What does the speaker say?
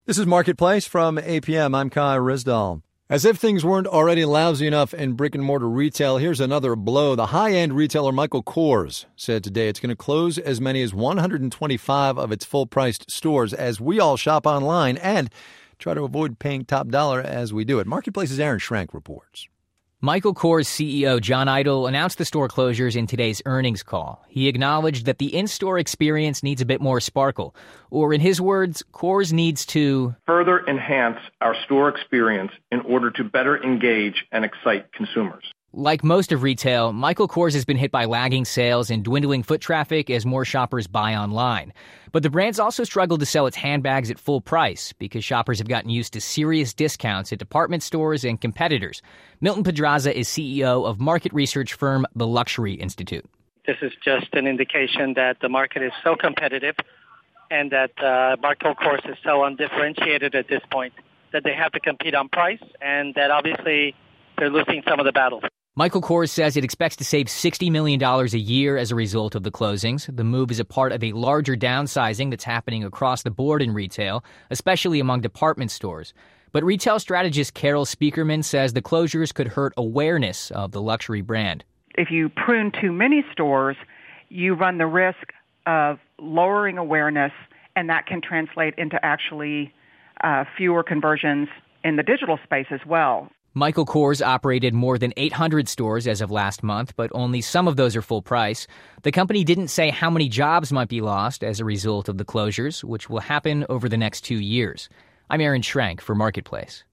This is Marketplace from APM. I'm Kai Rizdal. As if things weren't already lousy enough in brick-and-mortar retail, here's another blow. The high-end retailer Michael Kors said today it's going to close as many as 125 of its full-priced stores as we all shop online and try to avoid paying top dollar as we do it. Marketplace's Aaron Schrank reports. Michael Kors CEO John Idol announced the store closures in today's earnings call. He acknowledged that the in-store experience needs a bit more sparkle. Or in his words, Kors needs to further enhance our store experience in order to better engage and excite consumers. Like most of retail, Michael Kors has been hit by lagging sales and dwindling foot traffic as more shoppers buy online. But the brand's also struggled to sell its handbags at full price because shoppers have gotten used to serious discounts at department stores and competitors. Milton Pedraza is CEO of market research firm The Luxury Institute. This is just an indication that the market is so competitive and that Michael Kors is so undifferentiated at this point that they have to compete on price and that obviously they're losing some of the battles. Michael Kors says it expects to save $60 million a year as a result of the closings. The move is a part of a larger downsizing that's happening across the board in retail, especially among department stores. But retail strategist Carol Speakerman says the closures could hurt awareness of the luxury brand. If you prune too many stores, you run the risk of lowering awareness, and that can translate into actually fewer conversions in the digital space as well. Michael Kors operated more than 800 stores as of last month, but only some of those are full price. The company didn't say how many jobs might be lost as a result of the closures, which will happen over the next 2 years. I'm Aaron Schrank for Marketplace.